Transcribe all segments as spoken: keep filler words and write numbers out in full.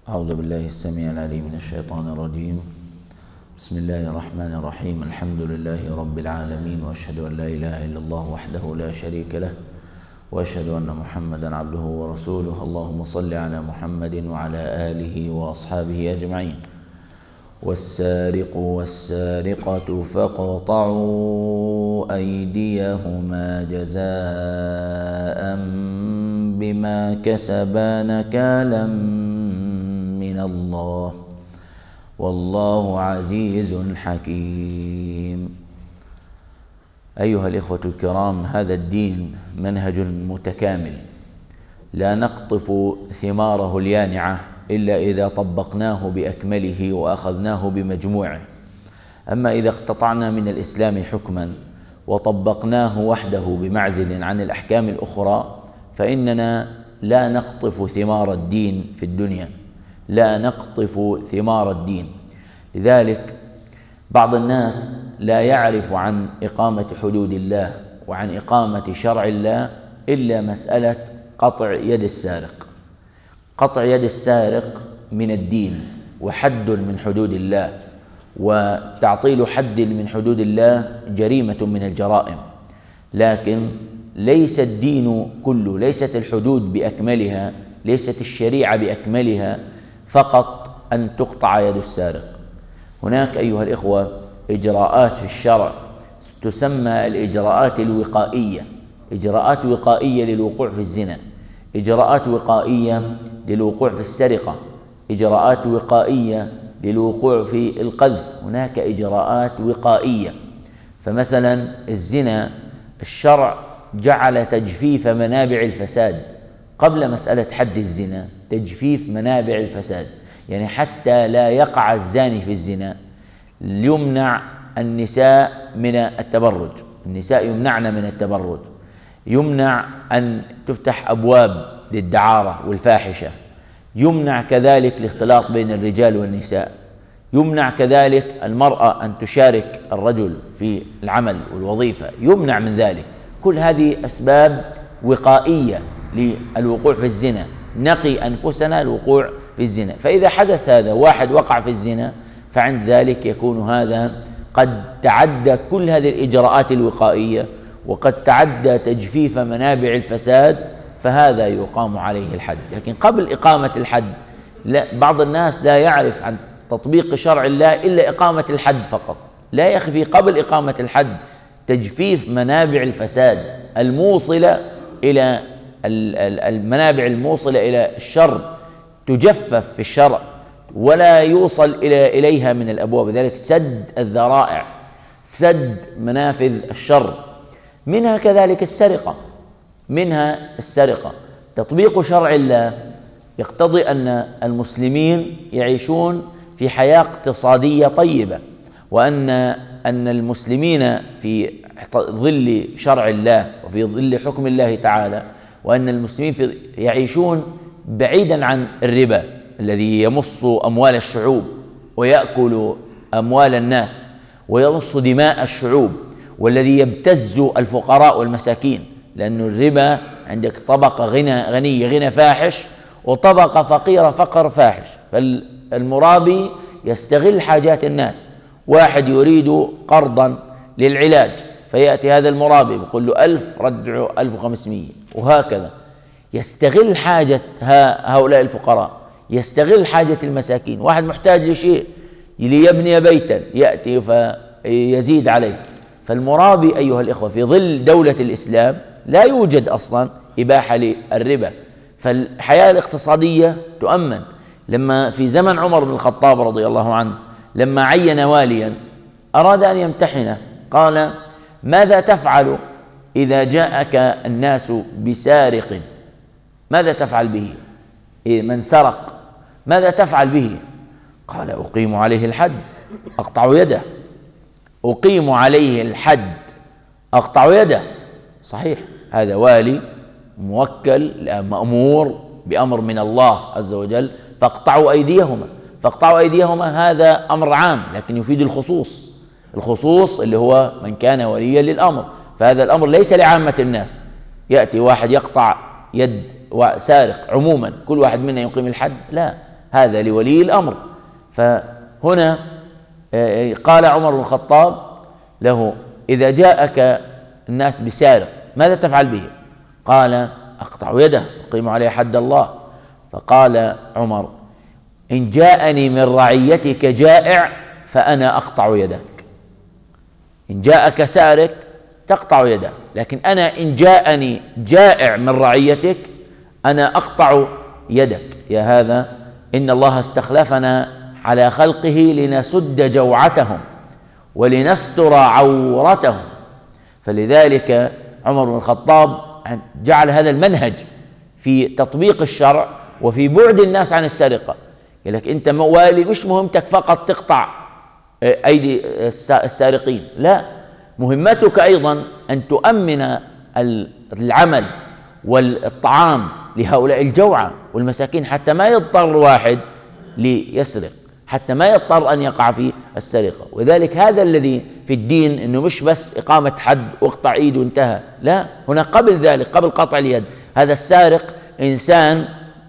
أعوذ بالله السميع العليم من الشيطان الرجيم. بسم الله الرحمن الرحيم. الحمد لله رب العالمين، وأشهد أن لا إله إلا الله وحده لا شريك له، وأشهد أن محمدا عبده ورسوله. اللهم صل على محمد وعلى آله وأصحابه أجمعين. والسارق والسارقة فاقطعوا أيديهما جزاء بما كسبا نكالا من الله، والله عزيز حكيم. أيها الإخوة الكرام، هذا الدين منهج متكامل لا نقطف ثماره اليانعة إلا إذا طبقناه بأكمله وأخذناه بمجموعه. أما إذا اقتطعنا من الإسلام حكما وطبقناه وحده بمعزل عن الأحكام الأخرى فإننا لا نقطف ثمار الدين في الدنيا، لا نقطف ثمار الدين. لذلك بعض الناس لا يعرف عن إقامة حدود الله وعن إقامة شرع الله إلا مسألة قطع يد السارق. قطع يد السارق من الدين وحد من حدود الله، وتعطيل حد من حدود الله جريمة من الجرائم. لكن ليس الدين كله، ليست الحدود بأكملها، ليست الشريعة بأكملها فقط أن تقطع يد السارق. هناك أيها الإخوة إجراءات في الشرع تسمى الإجراءات الوقائية، إجراءات وقائية للوقوع في الزنا، إجراءات وقائية للوقوع في السرقة، إجراءات وقائية للوقوع في القذف. هناك إجراءات وقائية. فمثلا الزنا الشرع جعل تجفيف منابع الفساد قبل مسألة حد الزنا، تجفيف منابع الفساد، يعني حتى لا يقع الزاني في الزنا يمنع النساء من التبرج، النساء يمنعن من التبرج، يمنع أن تفتح أبواب للدعارة والفاحشة، يمنع كذلك الاختلاط بين الرجال والنساء، يمنع كذلك المرأة أن تشارك الرجل في العمل والوظيفة، يمنع من ذلك. كل هذه أسباب وقائية للوقوع في الزنا، نقي أنفسنا الوقوع في الزنا. فإذا حدث هذا، واحد وقع في الزنا، فعند ذلك يكون هذا قد تعدى كل هذه الإجراءات الوقائية وقد تعدى تجفيف منابع الفساد، فهذا يقام عليه الحد. لكن قبل إقامة الحد لا، بعض الناس لا يعرف عن تطبيق شرع الله إلا إقامة الحد فقط، لا يخفي قبل إقامة الحد تجفيف منابع الفساد الموصلة إلى المنابع الموصلة إلى الشر، تجفف في الشرع ولا يوصل إلى إليها من الأبواب. ذلك سد الذرائع، سد منافذ الشر. منها كذلك السرقة، منها السرقة. تطبيق شرع الله يقتضي أن المسلمين يعيشون في حياة اقتصادية طيبة، وأن أن المسلمين في ظل شرع الله وفي ظل حكم الله تعالى، وأن المسلمين في يعيشون بعيدا عن الربا الذي يمص أموال الشعوب ويأكل أموال الناس ويمص دماء الشعوب، والذي يبتز الفقراء والمساكين. لأن الربا عندك طبقة غنى غنية غنى فاحش، وطبقة فقيرة فقر فاحش. فالمرابي يستغل حاجات الناس، واحد يريد قرضا للعلاج فيأتي هذا المرابي يقول له ألف، رجعه ألف وخمسمائة، وهكذا يستغل حاجة هؤلاء الفقراء، يستغل حاجة المساكين. واحد محتاج لشيء ليبني بيتا يأتي فيزيد عليه. فالمرابي أيها الإخوة في ظل دولة الإسلام لا يوجد أصلا إباحة للربا، فالحياة الاقتصادية تؤمن. لما في زمن عمر بن الخطاب رضي الله عنه لما عين واليا أراد أن يمتحنه، قال: ماذا تفعل إذا جاءك الناس بسارق؟ ماذا تفعل به؟ من سرق ماذا تفعل به؟ قال: أقيم عليه الحد، أقطع يده. أقيم عليه الحد، أقطع يده. صحيح، هذا والي موكل مأمور بأمر من الله عز وجل، فاقطعوا أيديهما. فاقطعوا أيديهما هذا أمر عام لكن يفيد الخصوص، الخصوص اللي هو من كان وليا للأمر. فهذا الأمر ليس لعامة الناس، يأتي واحد يقطع يد وسارق عموما كل واحد منا يقيم الحد، لا، هذا لولي الأمر. فهنا قال عمر بن الخطاب له: إذا جاءك الناس بسارق ماذا تفعل به؟ قال: أقطع يده أقيم عليه حد الله. فقال عمر: إن جاءني من رعيتك جائع فأنا أقطع يدك. إن جاءك سارق تقطع يده، لكن أنا إن جاءني جائع من رعيتك أنا أقطع يدك. يا هذا إن الله استخلفنا على خلقه لنسد جوعتهم ولنستر عورتهم. فلذلك عمر بن الخطاب جعل هذا المنهج في تطبيق الشرع وفي بعد الناس عن السرقة. يقول لك أنت موالي، مش مهمتك فقط تقطع أيدي السارقين، لا، مهمتك أيضا أن تؤمن العمل والطعام لهؤلاء الجوعى والمساكين، حتى ما يضطر واحد ليسرق، حتى ما يضطر أن يقع في السرقة. وذلك هذا الذي في الدين، أنه مش بس إقامة حد واقطع إيده وانتهى، لا، هنا قبل ذلك، قبل قطع اليد، هذا السارق إنسان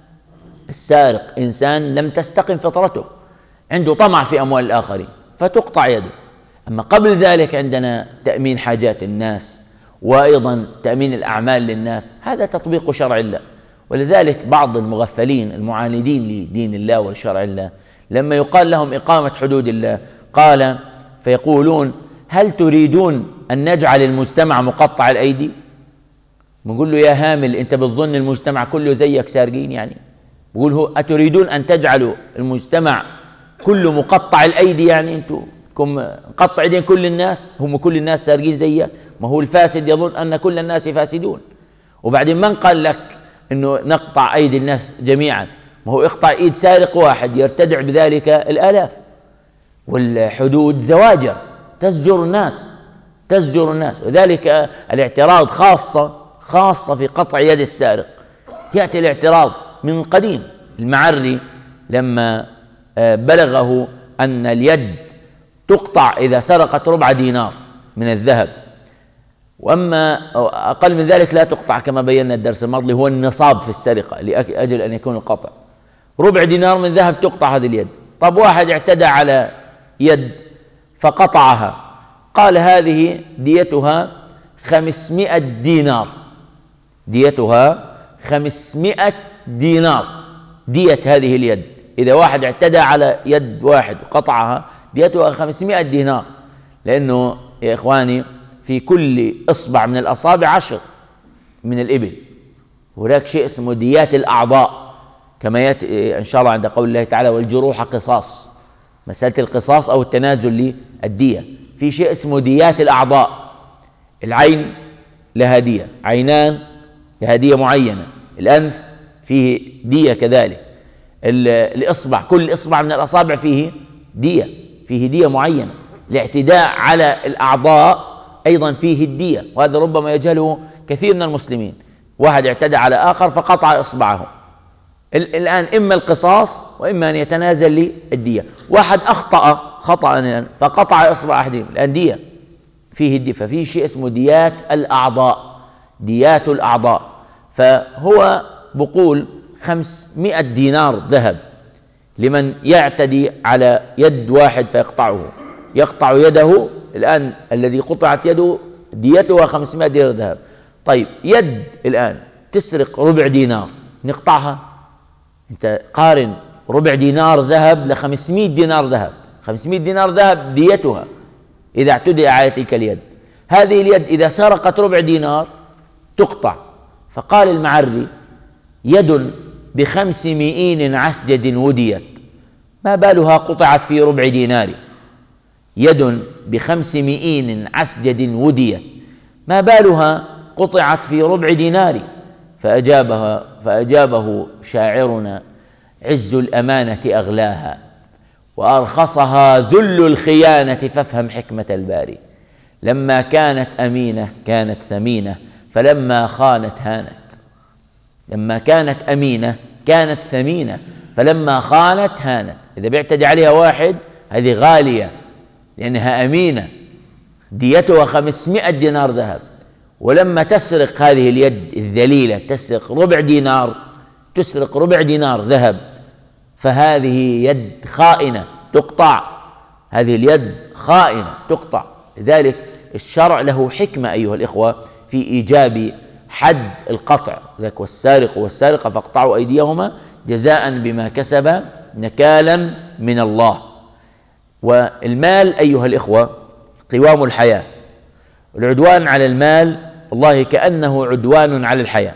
السارق إنسان لم تستقم فطرته، عنده طمع في أموال الآخرين فتقطع يده. أما قبل ذلك عندنا تأمين حاجات الناس وأيضا تأمين الأعمال للناس، هذا تطبيق شرع الله. ولذلك بعض المغفلين المعاندين لدين الله ولشرع الله لما يقال لهم إقامة حدود الله قال فيقولون: هل تريدون أن نجعل المجتمع مقطع الأيدي؟ بنقول له: يا هامل، أنت بتظن المجتمع كله زيك سارقين؟ يعني بقول هو: أتريدون أن تجعلوا المجتمع كله مقطع الأيدي؟ يعني أنتم مقطع ايدين كل الناس، هم كل الناس سارقين زيك؟ ما هو الفاسد يظن أن كل الناس فاسدون. وبعدين من قال لك أنه نقطع أيدي الناس جميعا؟ ما هو اقطع ايد سارق واحد يرتدع بذلك الآلاف. والحدود زواجر تزجر الناس تزجر الناس وذلك الاعتراض خاصة خاصة في قطع يد السارق. يأتي الاعتراض من قديم. المعري لما بلغه أن اليد تقطع إذا سرقت ربع دينار من الذهب، وأما أقل من ذلك لا تقطع كما بينا الدرس الماضي، هو النصاب في السرقة لأجل أن يكون القطع. ربع دينار من ذهب تقطع هذه اليد. طب واحد اعتدى على يد فقطعها، قال هذه ديتها خمسمائة دينار، ديتها خمسمائة دينار دية هذه اليد. إذا واحد اعتدى على يد واحد وقطعها ديتها خمسمائة دينار، لأنه يا إخواني في كل إصبع من الأصابع عشر من الإبل. هناك شيء اسمه ديات الأعضاء كما يأتي إن شاء الله عند قول الله تعالى: والجروح قصاص. مسألة القصاص أو التنازل للدية. في شيء اسمه ديات الأعضاء. العين لها دية، عينان لها دية معينة، الأنف فيه دية كذلك، الإصبع كل إصبع من الأصابع فيه دية فيه دية معينة. الاعتداء على الأعضاء أيضا فيه الدية، وهذا ربما يجهله كثير من المسلمين. واحد اعتدى على آخر فقطع إصبعه، الآن إما القصاص وإما أن يتنازل للدية. واحد أخطأ خطأ فقطع إصبع أحدهم، الآن دية فيه الدية. ففيه شيء اسمه ديات الأعضاء، ديات الأعضاء. فهو بقول خمسمائة دينار ذهب لمن يعتدي على يد واحد فيقطعه، يقطع يده. الآن الذي قطعت يده ديتها خمسمائة دينار ذهب. طيب يد الآن تسرق ربع دينار نقطعها؟ انت قارن ربع دينار ذهب لخمسمائة دينار ذهب، خمسمائة دينار ذهب ديتها إذا اعتدي على تلك اليد. هذه اليد إذا سرقت ربع دينار تقطع. فقال المعري: يد بخمس مئين عسجد وديت، ما بالها قطعت في ربع دينار؟ يد بخمس مئين عسجد وديت، ما بالها قطعت في ربع دينار؟ فأجابها فأجابه شاعرنا: عز الأمانة أغلاها وأرخصها ذل الخيانة، فافهم حكمة الباري. لما كانت أمينة كانت ثمينة، فلما خانت هانت. لما كانت أمينة كانت ثمينة، فلما خانت هانت. إذا بيعتدي عليها واحد هذه غالية لأنها أمينة، ديتها خمسمائة دينار ذهب. ولما تسرق هذه اليد الذليلة، تسرق ربع دينار، تسرق ربع دينار ذهب، فهذه يد خائنة تقطع، هذه اليد خائنة تقطع. لذلك الشرع له حكمة أيها الإخوة في إيجاب حد القطع، ذاك والسارق والسارقة فاقطعوا أيديهما جزاء بما كسب نكالا من الله. والمال أيها الإخوة قوام الحياة، العدوان على المال والله كأنه عدوان على الحياة.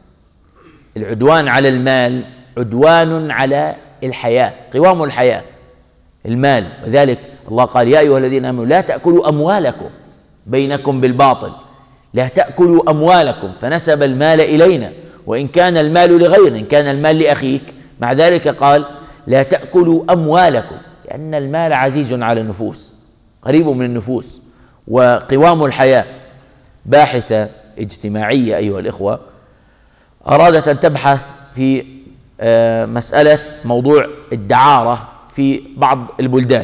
العدوان على المال عدوان على الحياة، قوام الحياة المال. وذلك الله قال يا أيها الذين آمنوا لا تأكلوا أموالكم بينكم بالباطل، لا تأكلوا أموالكم، فنسب المال إلينا وإن كان المال لغير، إن كان المال لأخيك، مع ذلك قال لا تأكلوا أموالكم، لأن المال عزيز على النفوس، قريب من النفوس. وقوام الحياة باحثة اجتماعية أيها الإخوة أرادت أن تبحث في مسألة موضوع الدعارة في بعض البلدان،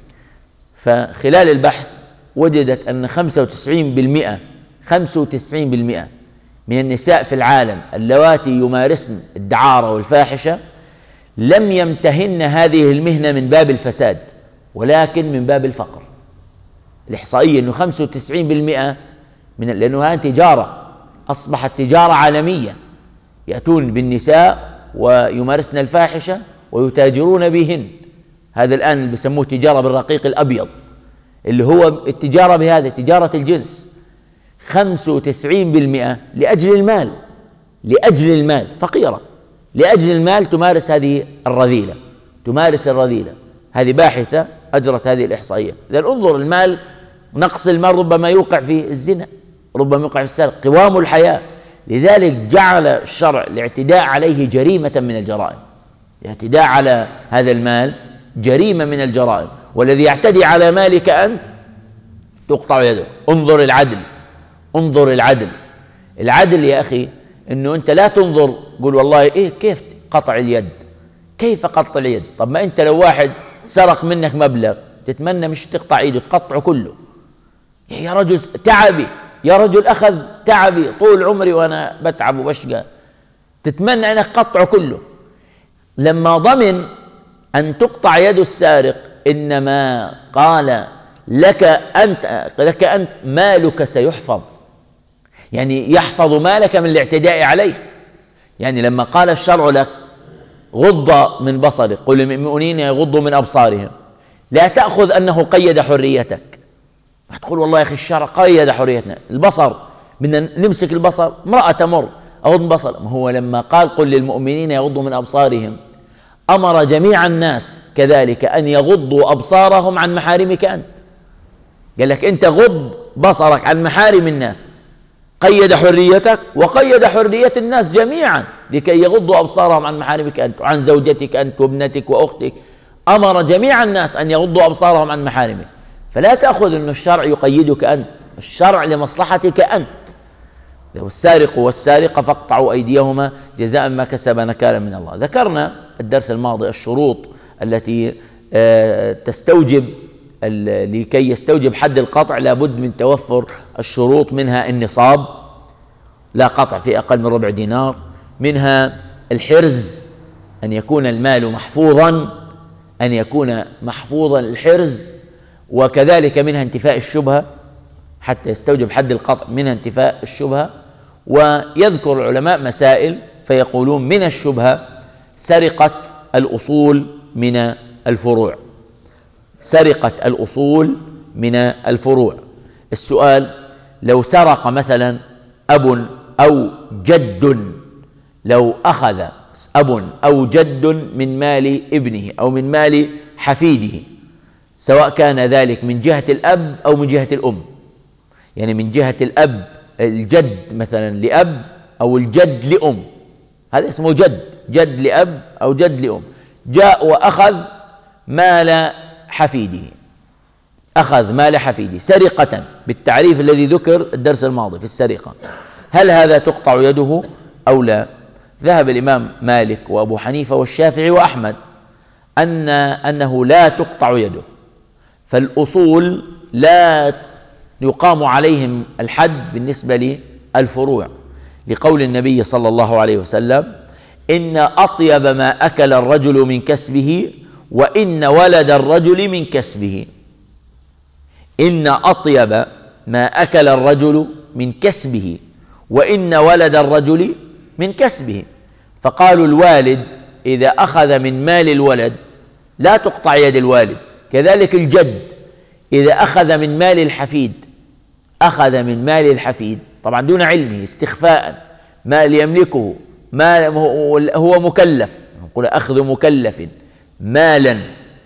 فخلال البحث وجدت أن خمسة وتسعين بالمئة خمسة وتسعين بالمئة من النساء في العالم اللواتي يمارسن الدعارة والفاحشة لم يمتهن هذه المهنة من باب الفساد ولكن من باب الفقر. الإحصائية أنه خمسة وتسعين بالمئة من لأنه هذه تجارة، أصبحت تجارة عالمية، يأتون بالنساء ويمارسن الفاحشة ويتاجرون بهن. هذا الآن بسموه تجارة بالرقيق الأبيض، اللي هو التجارة بهذا تجارة الجنس. خمسة وتسعين بالمئة لأجل المال، لأجل المال، فقيرة لأجل المال تمارس هذه الرذيلة، تمارس الرذيلة. هذه باحثة أجرت هذه الإحصائية. إذن انظر، المال، نقص المال ربما يوقع في الزنا، ربما يوقع في السرقة، قوام الحياة. لذلك جعل الشرع الاعتداء عليه جريمة من الجرائم، الاعتداء على هذا المال جريمة من الجرائم، والذي يعتدي على مالك أنت تقطع يده. انظر العدل، انظر العدل. العدل يا أخي أنه أنت لا تنظر قول والله إيه كيف قطع اليد، كيف قطع اليد؟ طب ما أنت لو واحد سرق منك مبلغ تتمنى مش تقطع إيده، تقطعه كله. يا رجل تعبي، يا رجل أخذ تعبي طول عمري وأنا بتعب وبشقى، تتمنى أنك قطعه كله. لما ضمن أن تقطع يد السارق إنما قال لك أنت لك أنت مالك سيحفظ، يعني يحفظ مالك من الاعتداء عليه. يعني لما قال الشرع لك غض من بصرك، قل للمؤمنين يغضوا من أبصارهم، لا تأخذ أنه قيد حريتك، ما تقول والله يا أخي الشرع قيد حريتنا. البصر بدنا نمسك البصر، امرأة تمر أغض من بصر، ما هو لما قال قل للمؤمنين يغضوا من أبصارهم أمر جميع الناس كذلك أن يغضوا أبصارهم عن محارمك أنت. قال لك أنت غض بصرك عن محارم الناس، قيد حريتك وقيد حرية الناس جميعا لكي يغضوا أبصارهم عن محارمك أنت وعن زوجتك أنت وابنتك وأختك. أمر جميع الناس أن يغضوا أبصارهم عن محارمك. فلا تأخذ أن الشرع يقيدك أنت، الشرع لمصلحتك أنت. والسارق والسارقة فاقطعوا أيديهما جزاء ما كسب نكالا من الله. ذكرنا الدرس الماضي الشروط التي تستوجب لكي يستوجب حد القطع لابد من توفر الشروط، منها النصاب، لا قطع في أقل من ربع دينار، منها الحرز، أن يكون المال محفوظا، أن يكون محفوظا الحرز، وكذلك منها انتفاء الشبهة حتى يستوجب حد القطع، منها انتفاء الشبهة. ويذكر العلماء مسائل فيقولون من الشبهة سرقة الأصول من الفروع، سرقة الأصول من الفروع. السؤال لو سرق مثلا أب أو جد، لو أخذ أب أو جد من مال ابنه أو من مال حفيده، سواء كان ذلك من جهة الأب أو من جهة الأم، يعني من جهة الأب الجد مثلا لأب أو الجد لأم، هذا اسمه جد، جد لأب أو جد لأم، جاء وأخذ مال حفيده، أخذ مال حفيده سرقة بالتعريف الذي ذكر الدرس الماضي في السرقة، هل هذا تقطع يده أو لا؟ ذهب الإمام مالك وأبو حنيفة والشافعي وأحمد أن أنه لا تقطع يده، فالأصول لا يقام عليهم الحد بالنسبة للفروع، لقول النبي صلى الله عليه وسلم إن أطيب ما أكل الرجل من كسبه وإن ولد الرجل من كسبه. إن أطيب ما أكل الرجل من كسبه وإن ولد الرجل من كسبه. فقالوا الوالد إذا أخذ من مال الولد لا تقطع يد الوالد، كذلك الجد إذا أخذ من مال الحفيد، أخذ من مال الحفيد طبعا دون علمه استخفاء، مال يملكه، مال هو مكلف، نقول أخذ مكلف مالا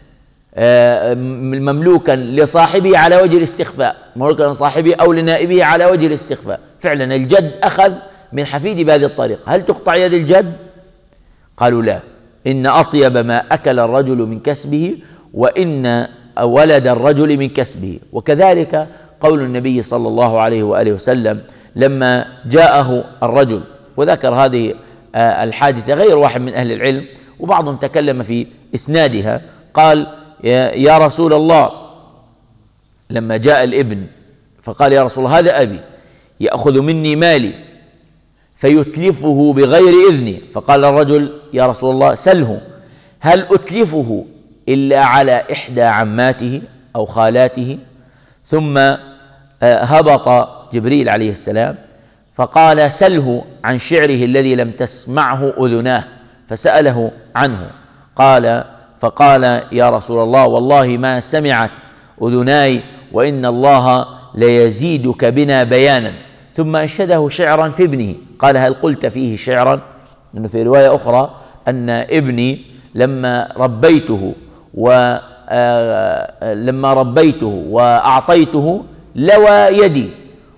مملوكا لصاحبه على وجه الاستخفاء، مملوكا لصاحبه أو لنائبه على وجه الاستخفاء. فعلا الجد أخذ من حفيده بهذه الطريقة، هل تقطع يد الجد؟ قالوا لا، إن أطيب ما أكل الرجل من كسبه وإن ولد الرجل من كسبه. وكذلك قول النبي صلى الله عليه وآله وسلم لما جاءه الرجل، وذكر هذه الحادثة غير واحد من أهل العلم وبعضهم تكلم في إسنادها، قال يا رسول الله، لما جاء الابن فقال يا رسول الله هذا أبي يأخذ مني مالي فيتلفه بغير إذني، فقال الرجل يا رسول الله سله، هل أتلفه إلا على إحدى عماته أو خالاته؟ ثم هبط جبريل عليه السلام فقال سله عن شعره الذي لم تسمعه أذناه، فسأله عنه، قال فقال يا رسول الله والله ما سمعت أذناي وإن الله ليزيدك بنا بيانا. ثم أنشده شعرا في ابنه، قال هل قلت فيه شعرا؟ لأنه في رواية أخرى أن ابني لما ربيته ولما ربيته وأعطيته لوى يدي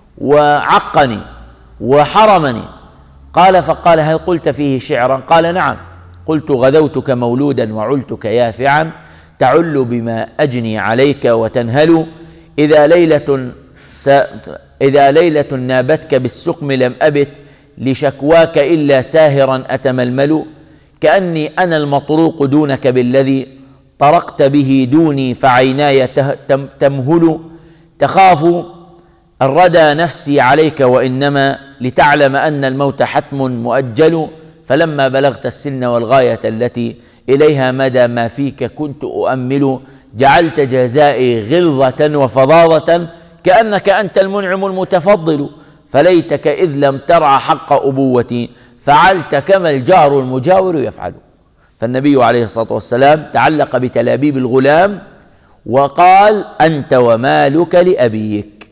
وعقني وحرمني. قال فقال هل قلت فيه شعرا؟ قال نعم، قلت غدوتك مولودا وعلتك يافعا تعل بما أجني عليك وتنهل، إذا ليلة س... إذا ليلة نابتك بالسقم لم أبت لشكواك إلا ساهرا أتململ، كأني أنا المطروق دونك بالذي طرقت به دوني فعيناي تمهل، تخاف الردى نفسي عليك وإنما لتعلم أن الموت حتم مؤجل، فلما بلغت السن والغاية التي إليها مدى ما فيك كنت أؤمل، جعلت جزائي غلظة وفظاظة كأنك أنت المنعم المتفضل، فليتك إذ لم ترع حق أبوتي فعلت كما الجار المجاور يفعل. فالنبي عليه الصلاة والسلام تعلق بتلابيب الغلام وقال أنت ومالك لأبيك،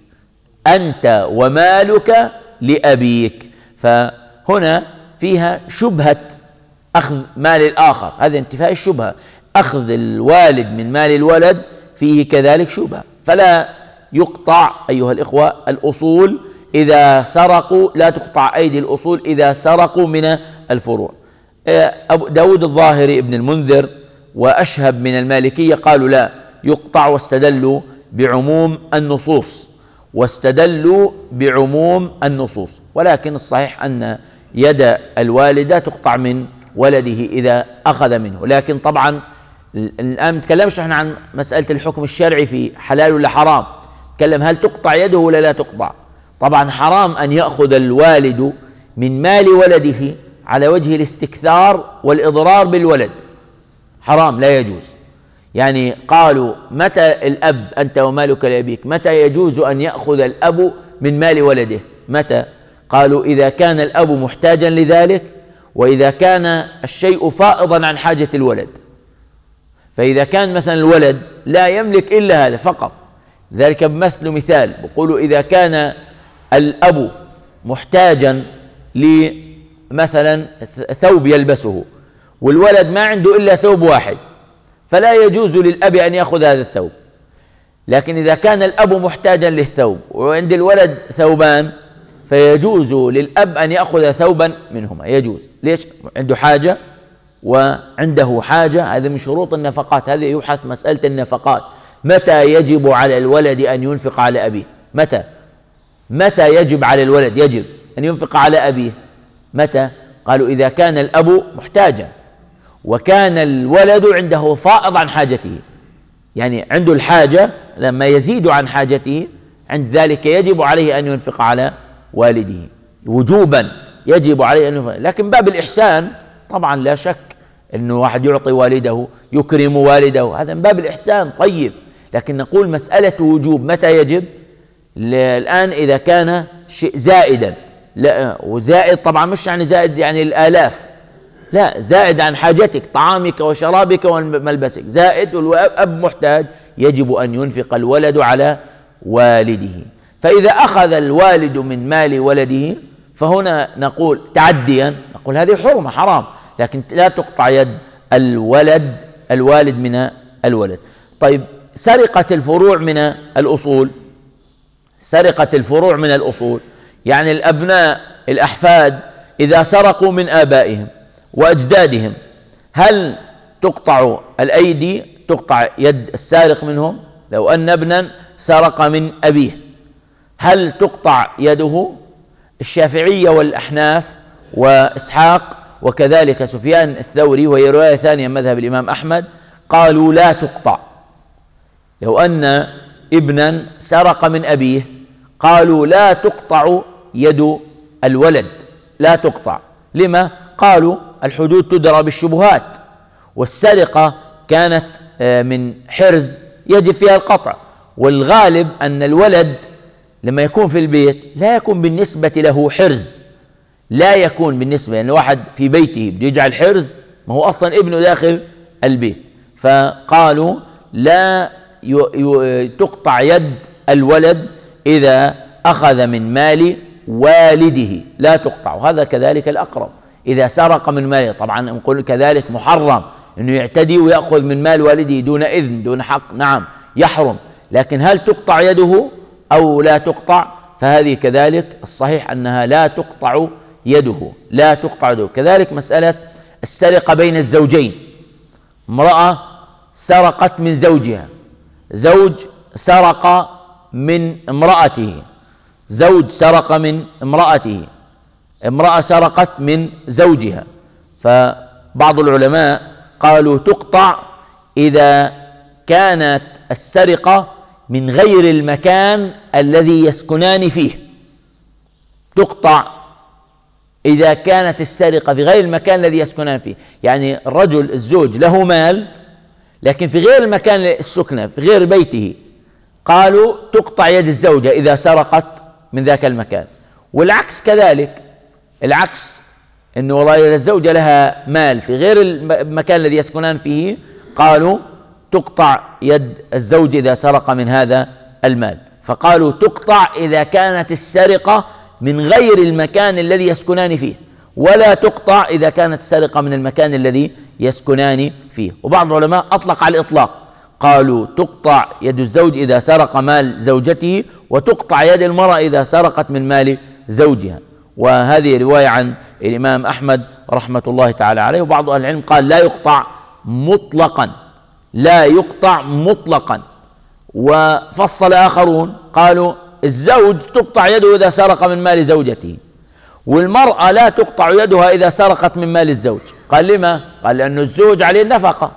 أنت ومالك لأبيك. فهنا فيها شبهة أخذ مال الآخر، هذا انتفاء الشبهة، أخذ الوالد من مال الولد فيه كذلك شبهة، فلا يقطع أيها الإخوة الأصول إذا سرقوا، لا تقطع أيدي الأصول إذا سرقوا من الفروع. أبو داود الظاهري ابن المنذر وأشهب من المالكية قالوا لا يقطع، واستدلوا بعموم النصوص واستدلوا بعموم النصوص ولكن الصحيح أن يد الوالدة تقطع من ولده إذا أخذ منه. لكن طبعا الآن نتكلمش احنا عن مسألة الحكم الشرعي في حلال ولا حرام، نتكلم هل تقطع يده ولا لا تقطع. طبعا حرام أن يأخذ الوالد من مال ولده على وجه الاستكثار والإضرار بالولد، حرام لا يجوز. يعني قالوا متى الأب أنت ومالك لأبيك، متى يجوز أن يأخذ الأب من مال ولده؟ متى؟ قالوا إذا كان الأب محتاجا لذلك، وإذا كان الشيء فائضا عن حاجة الولد. فإذا كان مثلا الولد لا يملك إلا هذا فقط، ذلك بمثل مثال بقولوا إذا كان الأب محتاجا لمثلا ثوب يلبسه والولد ما عنده إلا ثوب واحد، فلا يجوز للأب أن يأخذ هذا الثوب. لكن إذا كان الأب محتاجا للثوب وعند الولد ثوبان فيجوز للأب أن يأخذ ثوبا منهما، يجوز. ليش؟ عنده حاجة وعنده حاجة، هذا من شروط النفقات، هذا يبحث مسألة النفقات. متى يجب على الولد أن ينفق على أبيه؟ متى؟ متى يجب على الولد يجب أن ينفق على أبيه؟ متى؟ قالوا إذا كان الأب محتاجا وكان الولد عنده فائض عن حاجته، يعني عنده الحاجة لما يزيد عن حاجته، عند ذلك يجب عليه أن ينفق على والده وجوبا، يجب عليه أن ينفق. لكن باب الإحسان طبعا لا شك أنه واحد يعطي والده، يكرم والده، هذا من باب الإحسان طيب، لكن نقول مسألة وجوب متى يجب؟ الآن إذا كان شيء زائدا، لا وزائد طبعا مش يعني زائد يعني الآلاف، لا زائد عن حاجتك، طعامك وشرابك وملبسك زائد، والأب محتاج، يجب أن ينفق الولد على والده. فإذا أخذ الوالد من مال ولده فهنا نقول تعديا، نقول هذه حرمة حرام، لكن لا تقطع يد الولد الوالد من الولد. طيب سرقة الفروع من الأصول، سرقة الفروع من الأصول يعني الأبناء الأحفاد إذا سرقوا من آبائهم وأجدادهم، هل تقطع الأيدي، تقطع يد السارق منهم؟ لو أن ابنا سرق من أبيه هل تقطع يده؟ الشافعية والأحناف وإسحاق وكذلك سفيان الثوري، وهي رواية ثانية مذهب الإمام أحمد، قالوا لا تقطع. لو أن ابنا سرق من أبيه قالوا لا تقطع يد الولد، لا تقطع. لما؟ قالوا الحدود تدرى بالشبهات، والسرقة كانت من حرز يجب فيها القطع، والغالب أن الولد لما يكون في البيت لا يكون بالنسبة له حرز، لا يكون بالنسبة يعني واحد في بيته بده يجعل حرز، ما هو أصلا ابنه داخل البيت، فقالوا لا تقطع يد الولد إذا أخذ من مال والده، لا تقطع. وهذا كذلك الأقرب، إذا سرق من ماله، طبعا نقول كذلك محرم أنه يعتدي ويأخذ من مال والده دون إذن دون حق، نعم يحرم، لكن هل تقطع يده أو لا تقطع؟ فهذه كذلك الصحيح أنها لا تقطع يده، لا تقطع يده. كذلك مسألة السرقة بين الزوجين، امرأة سرقت من زوجها، زوج سرق من امرأته، زوج سرق من امرأته، امرأة سرقت من زوجها، فبعض العلماء قالوا تقطع إذا كانت السرقة من غير المكان الذي يسكنان فيه، تقطع إذا كانت السرقة في غير المكان الذي يسكنان فيه، يعني الرجل الزوج له مال لكن في غير المكان السكنة، في غير بيته، قالوا تقطع يد الزوجة إذا سرقت من ذاك المكان. والعكس كذلك، العكس إنه والله الزوجة لها مال في غير المكان الذي يسكنان فيه، قالوا تقطع يد الزوج إذا سرق من هذا المال، فقالوا تقطع إذا كانت السرقة من غير المكان الذي يسكنان فيه، ولا تقطع إذا كانت السرقة من المكان الذي يسكنان فيه. وبعض العلماء أطلق على الإطلاق، قالوا تقطع يد الزوج إذا سرق مال زوجته، وتقطع يد المرأة إذا سرقت من مال زوجها. وهذه رواية عن الإمام أحمد رحمة الله تعالى عليه. وبعض أهل العلم قال لا يقطع مطلقا، لا يقطع مطلقا. وفصل آخرون قالوا الزوج تقطع يده إذا سرق من مال زوجته، والمرأة لا تقطع يدها إذا سرقت من مال الزوج. قال لما؟ قال لأن الزوج عليه النفقة،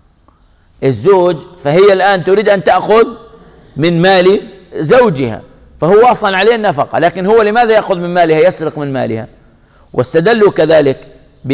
الزوج فهي الآن تريد أن تأخذ من مال زوجها، فهو أصلا عليه النفقة، لكن هو لماذا يأخذ من مالها، يسرق من مالها؟ واستدلوا كذلك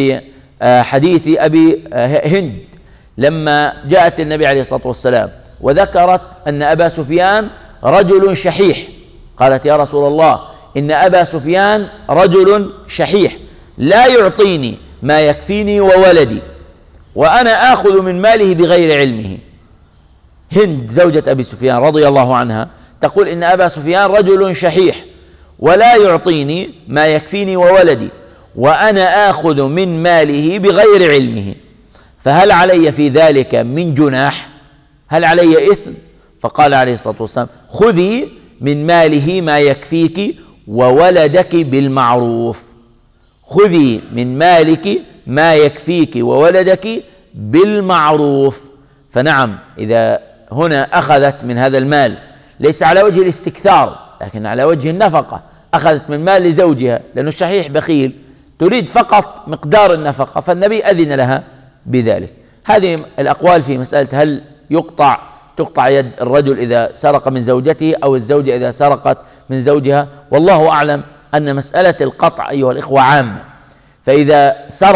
بحديث أبي هند لما جاءت النبي عليه الصلاة والسلام وذكرت أن أبا سفيان رجل شحيح، قالت يا رسول الله إن أبا سفيان رجل شحيح لا يعطيني ما يكفيني وولدي وأنا آخذ من ماله بغير علمه. هند زوجة أبي سفيان رضي الله عنها تقول إن أبا سفيان رجل شحيح ولا يعطيني ما يكفيني وولدي وأنا آخذ من ماله بغير علمه، فهل علي في ذلك من جناح؟ هل علي إثم؟ فقال عليه الصلاة والسلام خذي من ماله ما يكفيك وولدك بالمعروف، خذي من مالك ما يكفيك وولدك بالمعروف. فنعم إذا هنا أخذت من هذا المال ليس على وجه الاستكثار لكن على وجه النفقة، أخذت من مال لزوجها لأنه الشحيح بخيل، تريد فقط مقدار النفقة، فالنبي أذن لها بذلك. هذه الأقوال في مسألة هل يقطع تقطع يد الرجل إذا سرق من زوجته أو الزوجة إذا سرقت من زوجها. والله أعلم أن مسألة القطع أيها الإخوة عامة، فإذا سرق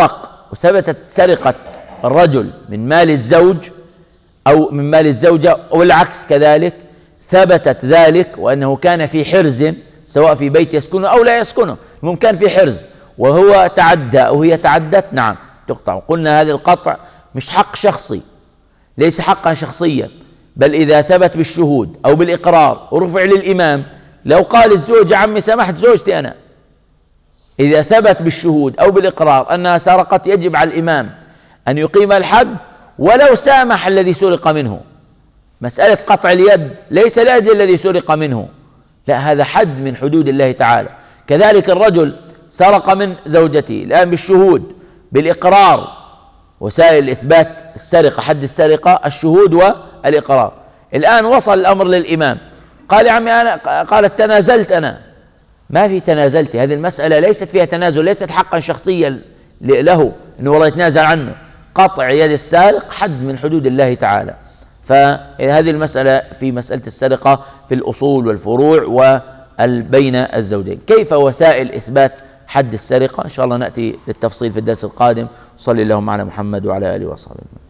وثبتت سرقة الرجل من مال الزوج أو من مال الزوجة والعكس كذلك، ثبتت ذلك وأنه كان في حرز سواء في بيت يسكنه أو لا يسكنه، ممكن في حرز وهو تعدى أو هي تعدت، نعم تقطع. قلنا هذا القطع مش حق شخصي، ليس حقا شخصيا، بل إذا ثبت بالشهود أو بالإقرار ورفع للإمام، لو قال الزوج عمي سمحت زوجتي أنا، إذا ثبت بالشهود أو بالإقرار أنها سرقت يجب على الإمام أن يقيم الحد ولو سامح الذي سرق منه. مسألة قطع اليد ليس لأجل الذي سرق منه، لا، هذا حد من حدود الله تعالى. كذلك الرجل سرق من زوجته الآن بالشهود بالإقرار، وسائل إثبات السرقة حد السرقة الشهود والإقرار. الآن وصل الأمر للإمام، قال يا عمي أنا، قالت تنازلت أنا، ما في تنازلت، هذه المسألة ليست فيها تنازل، ليست حقا شخصيا له أنه والله يتنازل عنه. قطع يد السارق حد من حدود الله تعالى. فهذه المسألة في مسألة السرقة في الأصول والفروع وبين الزوجين. كيف وسائل إثبات حد السرقة؟ إن شاء الله نأتي للتفصيل في الدرس القادم. صلى اللهم على محمد وعلى آله وصحبه.